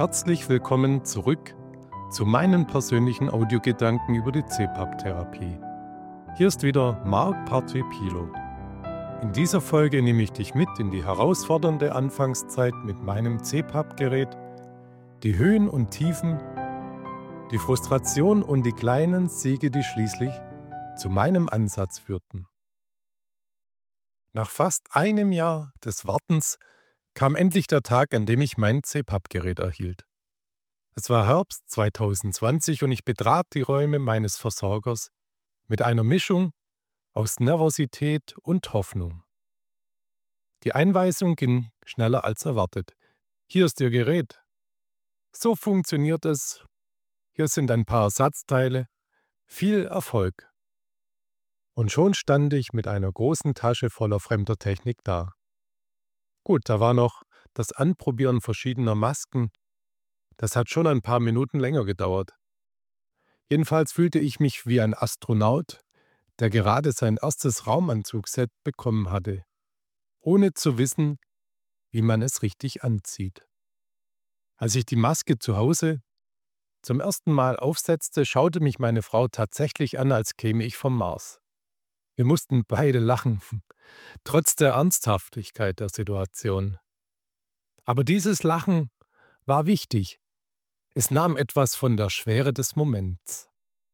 Herzlich willkommen zurück zu meinen persönlichen Audiogedanken über die CPAP-Therapie. Hier ist wieder Marc Partey-Pilo. In dieser Folge nehme ich dich mit in die herausfordernde Anfangszeit mit meinem CPAP-Gerät, die Höhen und Tiefen, die Frustration und die kleinen Siege, die schließlich zu meinem Ansatz führten. Nach fast einem Jahr des Wartens kam endlich der Tag, an dem ich mein CPAP-Gerät erhielt. Es war Herbst 2020 und ich betrat die Räume meines Versorgers mit einer Mischung aus Nervosität und Hoffnung. Die Einweisung ging schneller als erwartet. Hier ist Ihr Gerät. So funktioniert es. Hier sind ein paar Ersatzteile. Viel Erfolg. Und schon stand ich mit einer großen Tasche voller fremder Technik da. Gut, da war noch das Anprobieren verschiedener Masken. Das hat schon ein paar Minuten länger gedauert. Jedenfalls fühlte ich mich wie ein Astronaut, der gerade sein erstes Raumanzugset bekommen hatte, ohne zu wissen, wie man es richtig anzieht. Als ich die Maske zu Hause zum ersten Mal aufsetzte, schaute mich meine Frau tatsächlich an, als käme ich vom Mars. Wir mussten beide lachen, trotz der Ernsthaftigkeit der Situation. Aber dieses Lachen war wichtig. Es nahm etwas von der Schwere des Moments.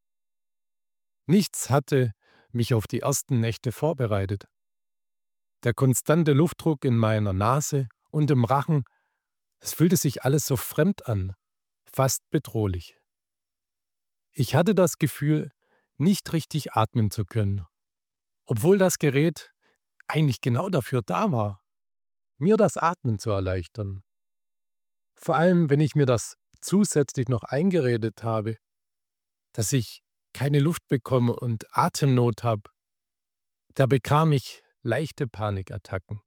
Nichts hatte mich auf die ersten Nächte vorbereitet. Der konstante Luftdruck in meiner Nase und im Rachen, es fühlte sich alles so fremd an, fast bedrohlich. Ich hatte das Gefühl, nicht richtig atmen zu können, obwohl das Gerät eigentlich genau dafür da war, mir das Atmen zu erleichtern. Vor allem, wenn ich mir das zusätzlich noch eingeredet habe, dass ich keine Luft bekomme und Atemnot habe, da bekam ich leichte Panikattacken.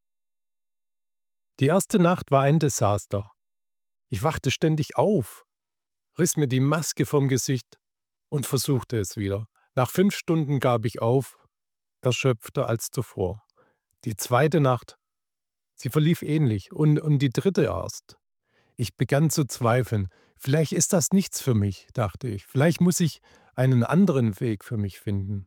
Die erste Nacht war ein Desaster. Ich wachte ständig auf, riss mir die Maske vom Gesicht und versuchte es wieder. Nach 5 Stunden gab ich auf, erschöpfter als zuvor. Die zweite Nacht, sie verlief ähnlich und die dritte erst. Ich begann zu zweifeln. Vielleicht ist das nichts für mich, dachte ich. Vielleicht muss ich einen anderen Weg für mich finden.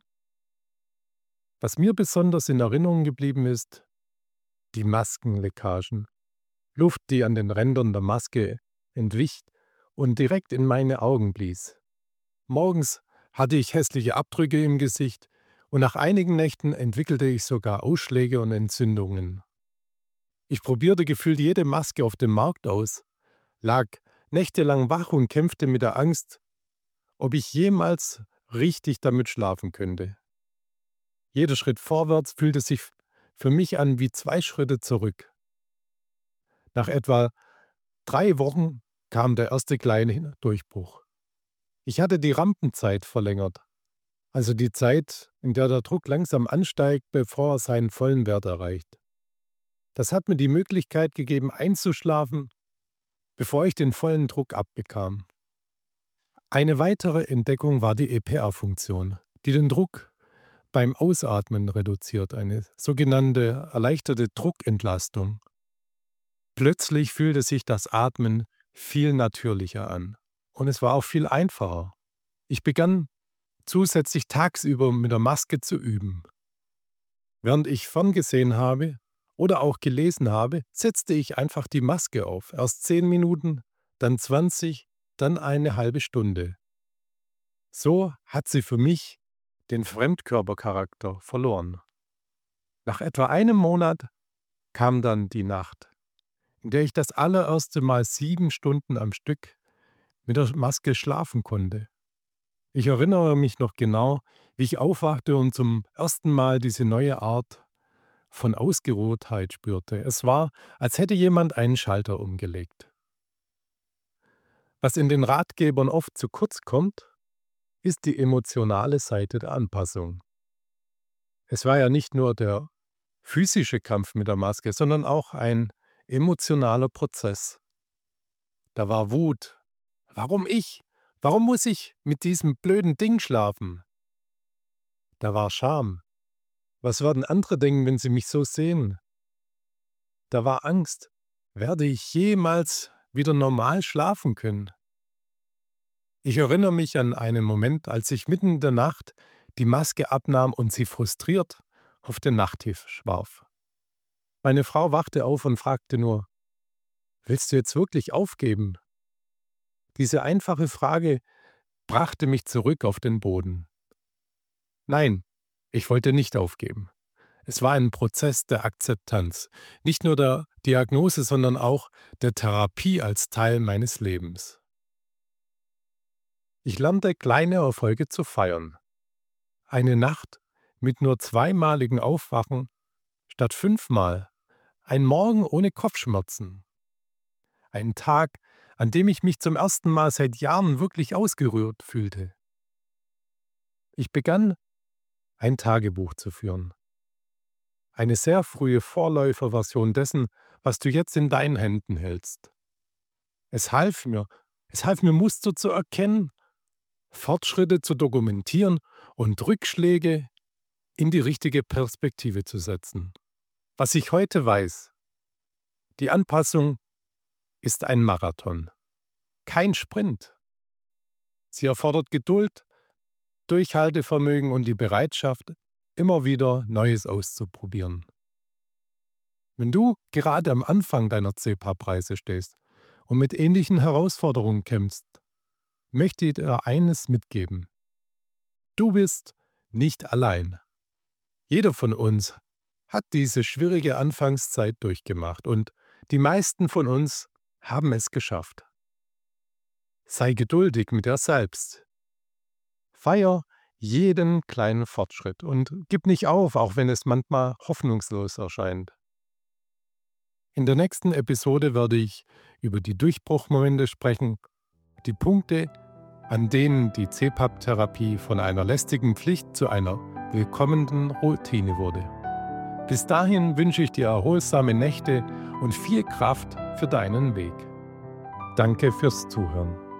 Was mir besonders in Erinnerung geblieben ist, die Maskenleckagen. Luft, die an den Rändern der Maske entwich und direkt in meine Augen blies. Morgens hatte ich hässliche Abdrücke im Gesicht und nach einigen Nächten entwickelte ich sogar Ausschläge und Entzündungen. Ich probierte gefühlt jede Maske auf dem Markt aus, lag nächtelang wach und kämpfte mit der Angst, ob ich jemals richtig damit schlafen könnte. Jeder Schritt vorwärts fühlte sich für mich an wie 2 Schritte zurück. Nach etwa 3 Wochen kam der erste kleine Durchbruch. Ich hatte die Rampenzeit verlängert, also die Zeit, in der der Druck langsam ansteigt, bevor er seinen vollen Wert erreicht. Das hat mir die Möglichkeit gegeben, einzuschlafen, bevor ich den vollen Druck abbekam. Eine weitere Entdeckung war die EPR-Funktion, die den Druck beim Ausatmen reduziert, eine sogenannte erleichterte Druckentlastung. Plötzlich fühlte sich das Atmen viel natürlicher an und es war auch viel einfacher. Ich begann zusätzlich tagsüber mit der Maske zu üben. Während ich ferngesehen habe oder auch gelesen habe, setzte ich einfach die Maske auf. Erst 10 Minuten, dann 20, dann eine halbe Stunde. So hat sie für mich den Fremdkörpercharakter verloren. Nach etwa einem Monat kam dann die Nacht, in der ich das allererste Mal 7 Stunden am Stück mit der Maske schlafen konnte. Ich erinnere mich noch genau, wie ich aufwachte und zum ersten Mal diese neue Art von Ausgeruhtheit spürte. Es war, als hätte jemand einen Schalter umgelegt. Was in den Ratgebern oft zu kurz kommt, ist die emotionale Seite der Anpassung. Es war ja nicht nur der physische Kampf mit der Maske, sondern auch ein emotionaler Prozess. Da war Wut. Warum ich? Warum muss ich mit diesem blöden Ding schlafen? Da war Scham. Was werden andere denken, wenn sie mich so sehen? Da war Angst. Werde ich jemals wieder normal schlafen können. Ich erinnere mich an einen Moment, als ich mitten in der Nacht die Maske abnahm und sie frustriert auf den Nachttisch warf. Meine Frau wachte auf und fragte nur: „Willst du jetzt wirklich aufgeben?“ Diese einfache Frage brachte mich zurück auf den Boden. Nein, ich wollte nicht aufgeben. Es war ein Prozess der Akzeptanz, nicht nur der Diagnose, sondern auch der Therapie als Teil meines Lebens. Ich lernte, kleine Erfolge zu feiern. Eine Nacht mit nur zweimaligen Aufwachen statt 5-mal. Ein Morgen ohne Kopfschmerzen. Ein Tag, an dem ich mich zum ersten Mal seit Jahren wirklich ausgerührt fühlte. Ich begann, ein Tagebuch zu führen. Eine sehr frühe Vorläuferversion dessen, was du jetzt in deinen Händen hältst. Es half mir, es half mir Muster zu erkennen, Fortschritte zu dokumentieren und Rückschläge in die richtige Perspektive zu setzen. Was ich heute weiß: Die Anpassung ist ein Marathon, kein Sprint. Sie erfordert Geduld, Durchhaltevermögen und die Bereitschaft, immer wieder Neues auszuprobieren. Wenn du gerade am Anfang deiner CPAP-Reise stehst und mit ähnlichen Herausforderungen kämpfst, möchte ich dir eines mitgeben: Du bist nicht allein. Jeder von uns hat diese schwierige Anfangszeit durchgemacht und die meisten von uns haben es geschafft. Sei geduldig mit dir selbst. Feier jeden kleinen Fortschritt und gib nicht auf, auch wenn es manchmal hoffnungslos erscheint. In der nächsten Episode werde ich über die Durchbruchmomente sprechen, die Punkte, an denen die CPAP-Therapie von einer lästigen Pflicht zu einer willkommenen Routine wurde. Bis dahin wünsche ich dir erholsame Nächte und viel Kraft für deinen Weg. Danke fürs Zuhören.